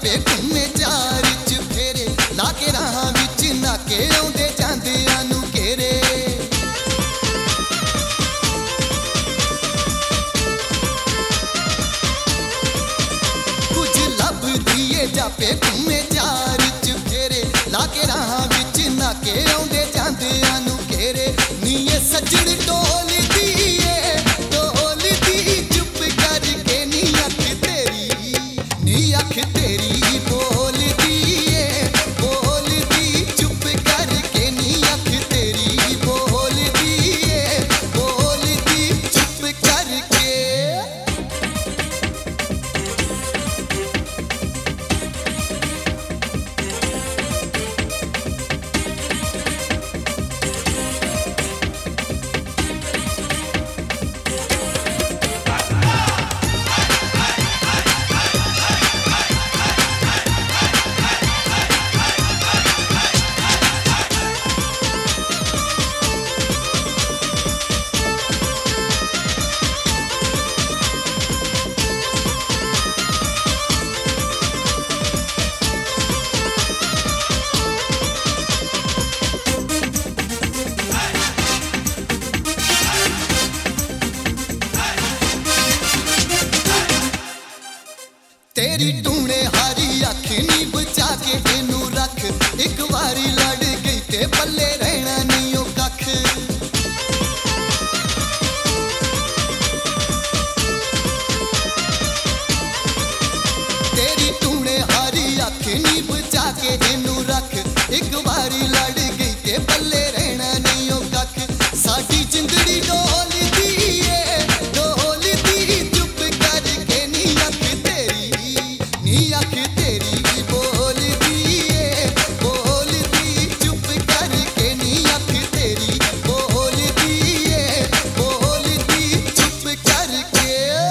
ਜਾਪੇ ਘੁੰਮੇ ਚਾਰ ਚ ਫੇਰੇ ਲਾ ਕੇ ਰਾਹਾਂ ਵਿੱਚ ਨਾਕੇ ਆਉਂਦੇ ਜਾਂਦਿਆਂ ਨੂੰ ਘੇਰੇ ਕੁਝ ਲੱਭਦੀ ਏ ਜਾਪੇ ਘੁੰਮੇ ਚਾਰ ਚ ਫੇਰੇ ਲਾ ਕੇ ਰਾਹਾਂ ਵਿੱਚ ਨਾਕੇ ਆਉਂਦੇ ਜਾਂਦਿਆਂ ਨੂੰ ਘੇਰੇ ਨੀ ਇਹ ਸੱਜਣ ਢੋਲਦੀ ਏ ਢੋਲਦੀ ਚੁੱਪ ਕਰਕੇ ਨੀ ਅੱਖ तेरी बोलती है बोलती चुप करके नी अख तेरी बोलती है बोलती चुप करके तेरी टूने हारी अख नी बचा के इनू रख एक बारी लड़ गई ते पल्ले रहना नहीं ओ कख तेरी टूने हारी अख नी बचा के इनू रख एक बारी लड़ गई ते पल्ले रहना नहीं ओ कख साडी जिंदड़ी डोलदी ए डोलदी चुप करके नी अख तेरी बोलती है बोलती चुप करके नी अख तेरी बोलती है बोलती चुप करके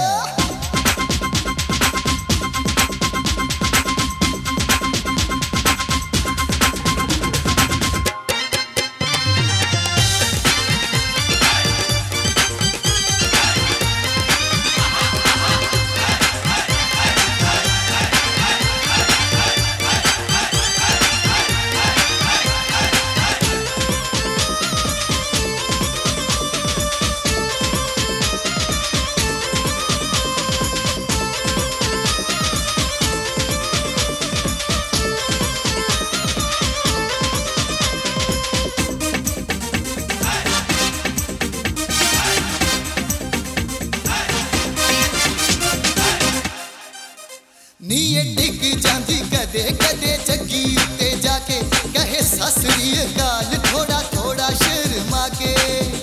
नी ये डिग जांदी कदे कदे जग्गी उत्ते जाके कहे ससरी गाल थोड़ा थोड़ा शर्मा के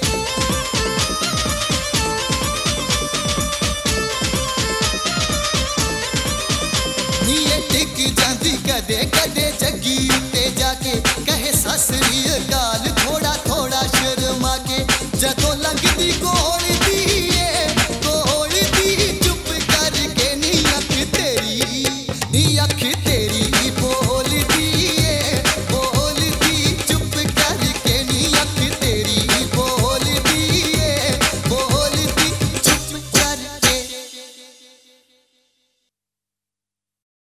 नी ये डिग जांदी कदे कदे जग्गी उत्ते जाके कहे ससरी गाल